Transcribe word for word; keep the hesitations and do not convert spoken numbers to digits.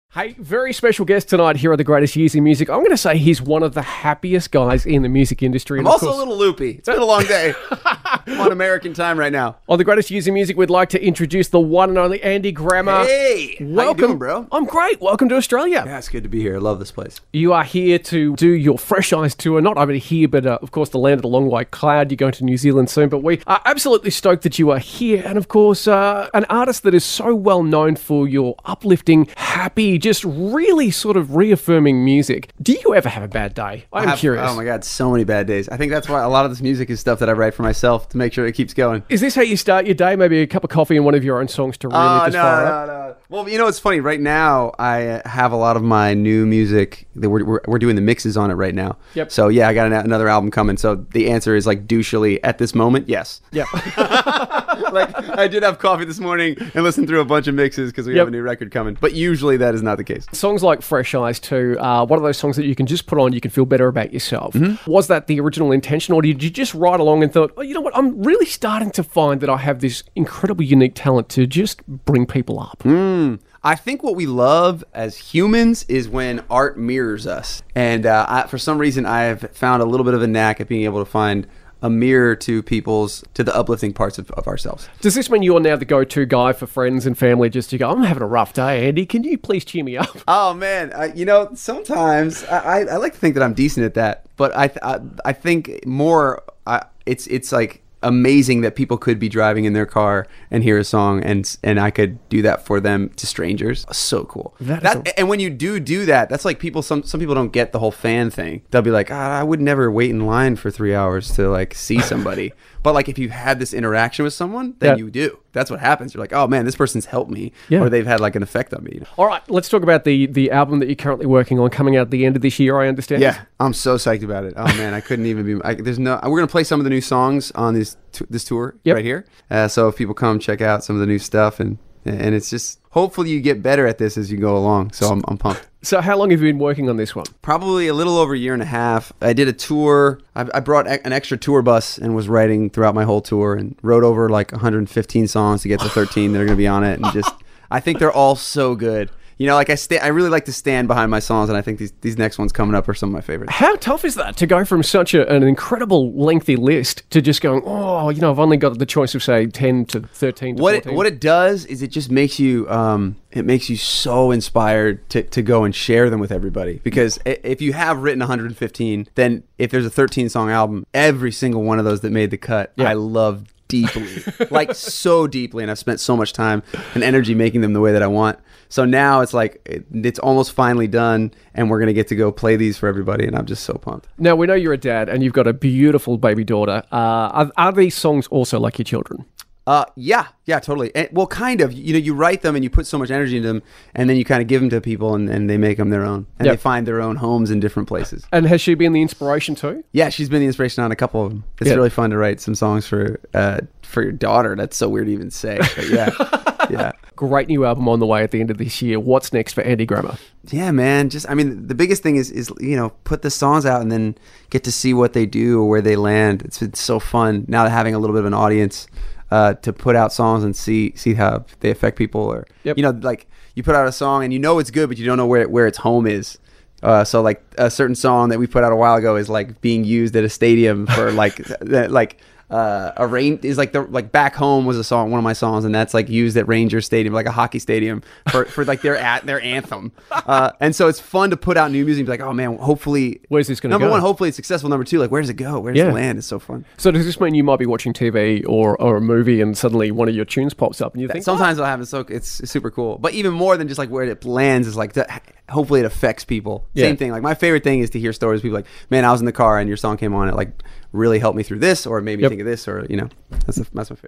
Hey, very special guest tonight here at The Greatest Years in Music. I'm going to say he's one of the happiest guys in the music industry. I'm also course, a little loopy. It's been a long day. I'm on American time right now. On The Greatest Years in Music, we'd like to introduce the one and only Andy Grammer. Hey! Welcome, how you doing, bro? I'm great. Welcome to Australia. Yeah, it's good to be here. I love this place. You are here to do your Fresh Eyes tour. Not only here, but uh, of course, the Land of the Long White Cloud. You're going to New Zealand soon. But we are absolutely stoked that you are here. And of course, uh, an artist that is so well known for your uplifting, happy, just really sort of reaffirming music. Do you ever have a bad day? I'm have, curious. Oh my God, so many bad days. I think that's why a lot of this music is stuff that I write for myself to make sure it keeps going. Is this how you start your day? Maybe a cup of coffee and one of your own songs to really uh, just no, fire no, up? No, no. Well, you know, it's funny. Right now, I have a lot of my new music that we're, we're, we're doing the mixes on it right now. Yep. So yeah, I got an, another album coming. So the answer is like douchily at this moment, yes. Yep. Like I did have coffee this morning and listened through a bunch of mixes because we Yep. have a new record coming. But usually that is not the case. Songs like Fresh Eyes too, uh, one of those songs that you can just put on, you can feel better about yourself. Mm-hmm. Was that the original intention, or did you just write along and thought, oh, you know what, I'm really starting to find that I have this incredible unique talent to just bring people up? Mm. I think what we love as humans is when art mirrors us. And uh, I, for some reason, I have found a little bit of a knack at being able to find a mirror to people's, to the uplifting parts of, of ourselves. Does this mean you're now the go-to guy for friends and family just to go, I'm having a rough day, Andy, can you please cheer me up? Oh, man. I, you know, sometimes I, I, I like to think that I'm decent at that. But I I, I think more, I, it's it's like amazing that people could be driving in their car and hear a song and and I could do that for them to strangers. So cool. That that, a- and when you do do that, that's like people, some some people don't get the whole fan thing. They'll be like, ah, I would never wait in line for three hours to like see somebody. But like if you had this interaction with someone, then Yeah. you do. That's what happens. You're like, oh man, this person's helped me, Yeah. or they've had like an effect on me. You know? All right, let's talk about the the album that you're currently working on, coming out at the end of this year, I understand. Yeah, I'm so psyched about it. Oh man, I couldn't even be. I, there's no. We're gonna play some of the new songs on this t- this tour Yep. right here. Uh, so if people come check out some of the new stuff, and and it's just hopefully you get better at this as you go along. So I'm I'm pumped. So how long have you been working on this one? Probably a little over a year and a half. I did a tour. I, I brought e- an extra tour bus and was writing throughout my whole tour and wrote over like one hundred fifteen songs to get to thirteen that are gonna be on it, and just I think they're all so good. You know, like I sta- I really like to stand behind my songs, and I think these these next ones coming up are some of my favorites. How tough is that to go from such a, an incredible lengthy list to just going, oh, you know, I've only got the choice of say ten to thirteen to What it, fourteen? what it does is it just makes you um, it makes you so inspired to, to go and share them with everybody, because i- if you have written one hundred fifteen, then if there's a thirteen song album, every single one of those that made the cut, Yeah. I love deeply, like so deeply, and I've spent so much time and energy making them the way that I want. So now it's like it, it's almost finally done, and we're gonna get to go play these for everybody, and I'm just so pumped. Now, we know you're a dad and you've got a beautiful baby daughter. Uh, are, are these songs also like your children? Uh, yeah, yeah, totally. And, well, kind of. You know, you write them and you put so much energy into them, and then you kind of give them to people, and, and they make them their own, and Yep. they find their own homes in different places. And has she been the inspiration too? Yeah, she's been the inspiration on a couple of them. It's Yeah. really fun to write some songs for uh, for your daughter. That's so weird to even say, but yeah, yeah. Great new album on the way at the end of this year. What's next for Andy Grammer? Yeah, man. Just, I mean, the biggest thing is, is you know, put the songs out and then get to see what they do or where they land. It's been so fun now having a little bit of an audience uh, to put out songs and see see how they affect people. Or Yep. you know, like you put out a song and you know it's good, but you don't know where where its home is. Uh, so like a certain song that we put out a while ago is like being used at a stadium for like th- like. Uh, a rain is like the like Back Home was a song, one of my songs, and that's like used at Ranger Stadium, like a hockey stadium, for, for like their at their anthem. Uh, and so it's fun to put out new music and be like, oh man, hopefully, Where's this gonna number go? one, hopefully it's successful. Number two, like where does it go? Where does Yeah. it land? It's so fun. So does this mean you might be watching T V or, or a movie and suddenly one of your tunes pops up and you think, Sometimes it'll happen, so it's, it's super cool. But even more than just like where it lands is like that, hopefully it affects people. Yeah. Same thing. Like my favorite thing is to hear stories. People like, man, I was in the car and your song came on. It like really helped me through this, or it made me Yep. think of this, or you know, that's the, that's my favorite.